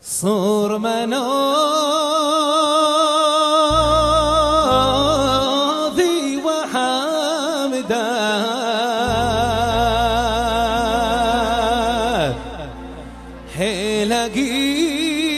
صور مناضي وحمدا حيلقي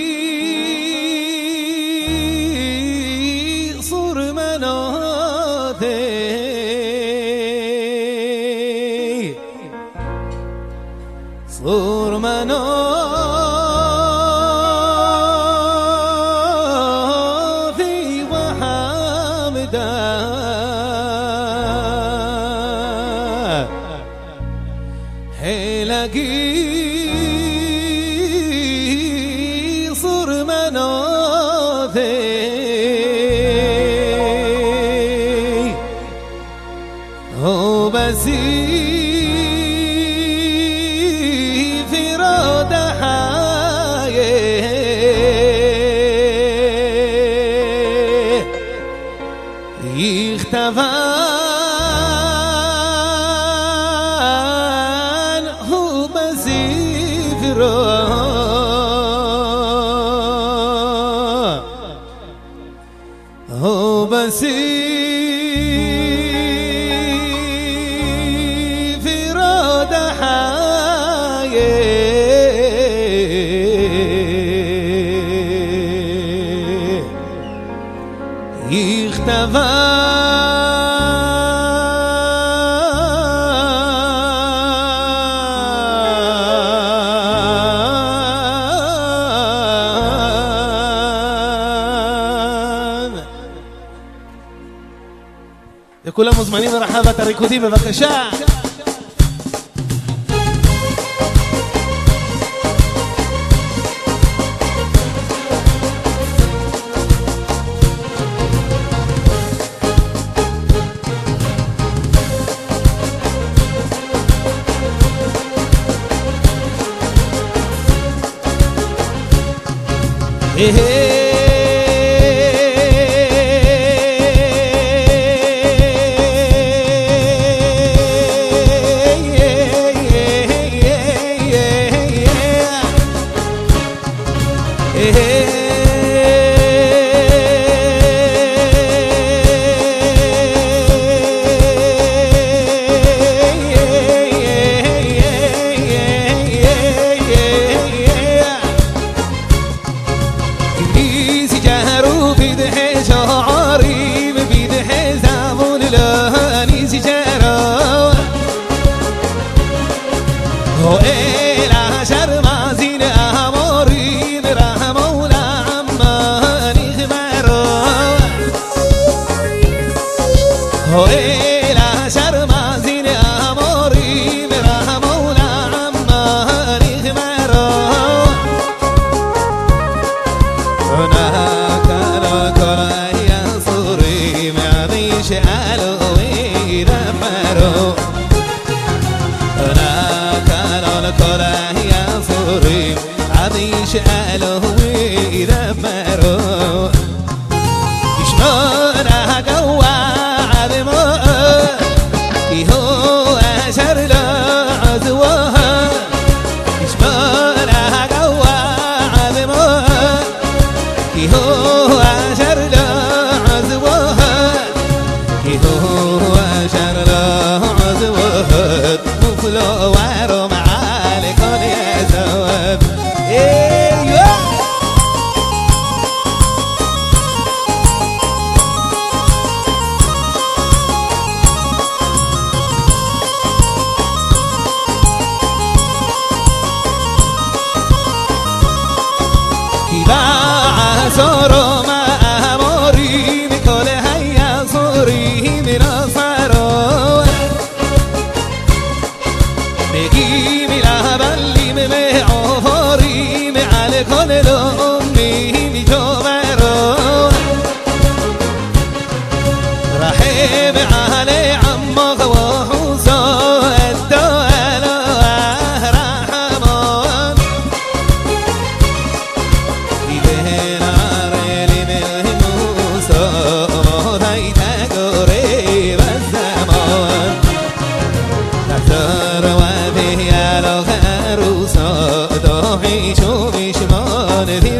صور مناضي صور مناضي حيلقي صور مناضي هو بزي في رود حايه يختفى هو بسي في رود حايه يختفى כולם מוזמנים לרחבת הריקודים בבקשה.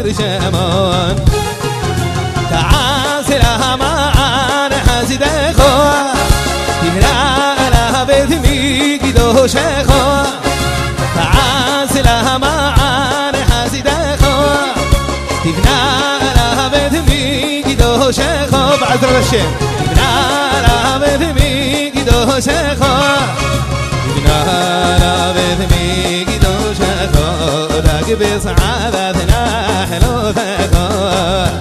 شمان تعاسلها معان حزيد خوا تملا بيت ميقي دوش خوا تعاسلها معان حزيد خوا تملا بيت ميقي دوش خوا بعذر الشيم تملا بيت ميقي دوش خوا تملا بيت ميقي دوش خوا داك بسعادتنا حلو خوا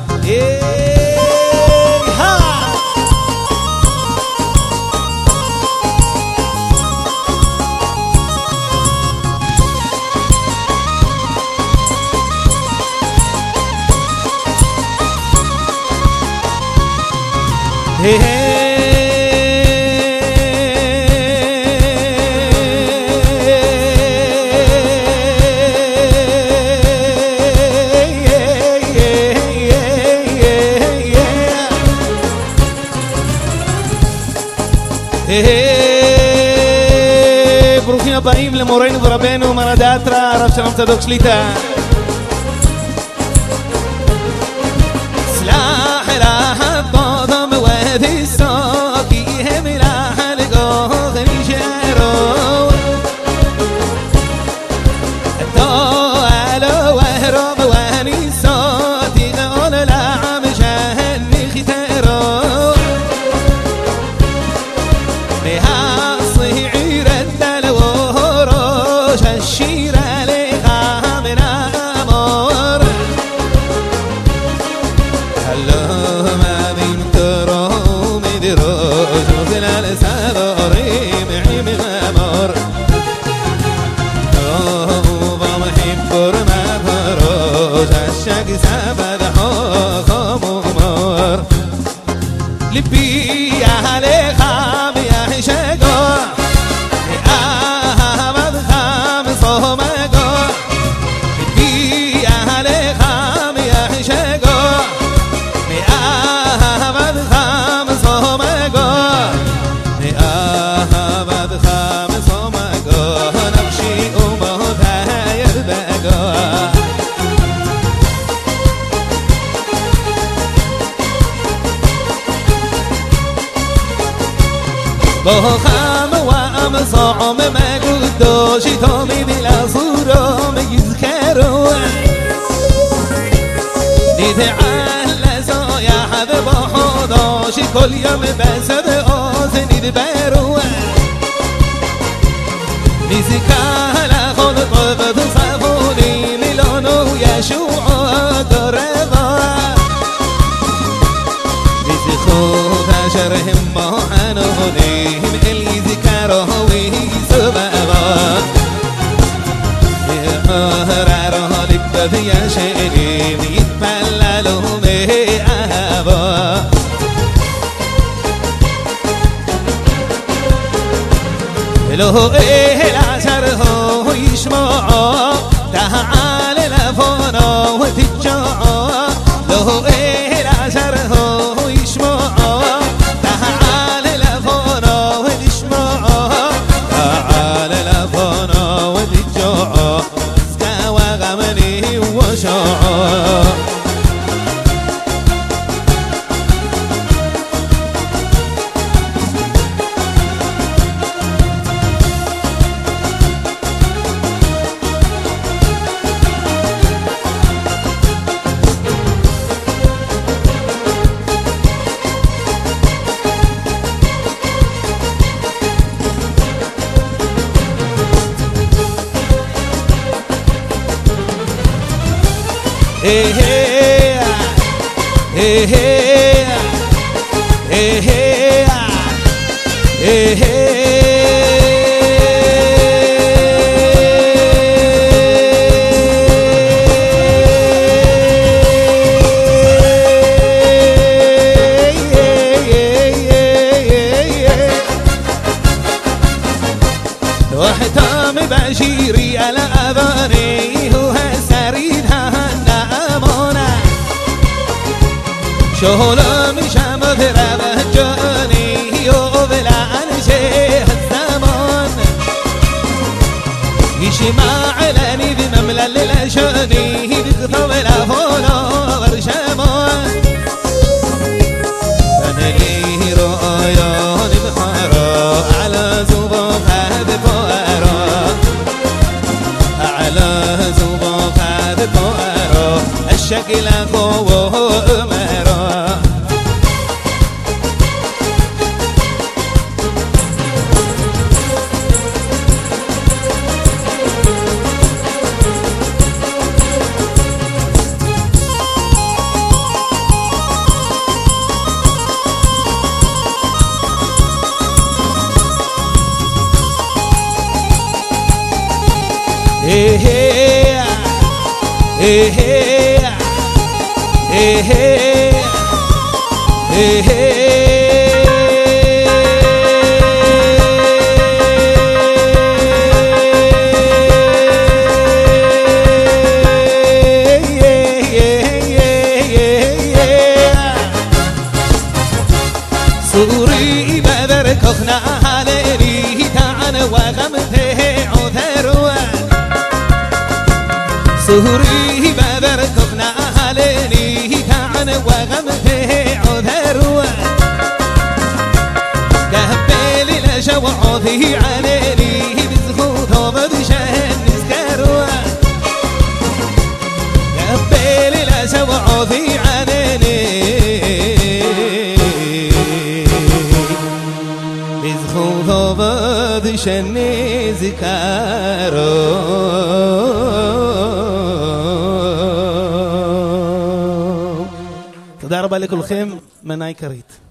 ברוכים הבאים למורנו ורבנו מרא דאתרא הרב שלום צדוק שליטא. סלח אליך الضاضم وادي الساقي هم لاح لقاه نشارو الطوال وهرب واني صوتي قول لعم شهني ختارو بها صعير الدلو روش الشير لها من أمور اللهم من تروم دروج وخلال سباريم عيم غمار توبا محبور ما فروج الشاق سبد حوخم ومار لبي أهلي خام يا شاقو أهمد خام صومقو لبي أهلي خام يا شاقو أهمد خام صومقو أهمد خام صومقو نبشي أمه ثاير بقو بخام وام صعم ما قدوشي تومي بلا صورة ما يذكروا نتعلى يا حد بحضاشي كل يوم بسد آزني دبروا نزكالا خود قبض صفوني ميلانو يشوع دربا نزخوض شرهم ما حنوني اللي ذكره ويسببا يهرر لبث يا شيرين يتمللوا بأهبا له إيه العشر هو يشمعه تعال لفونا وتجعه له إيه العشر هو يشمعه تعال لفونا وتشمعه تعال لفونا وتجعه استوى غمني وشعه hey hey hey hey hey hey واحتام بشيري على أذاني هو سريدها النامونة شهولا مشام ذرابه جاني يوبلا عن شيخ الزمان يشمع علاني بمملل الأشاني بقطب له شكل قوة مرا سوري بدر كخنا علي تعن وغمته عذر سوري بدر كخنا علي تعن وغمته عذر قبل لجوعه علي بزخوت وبدشان نسكر قبل لجوعه علي بزخوت وبدشان نسكر תודה רבה לכולכם, מנאי קרית.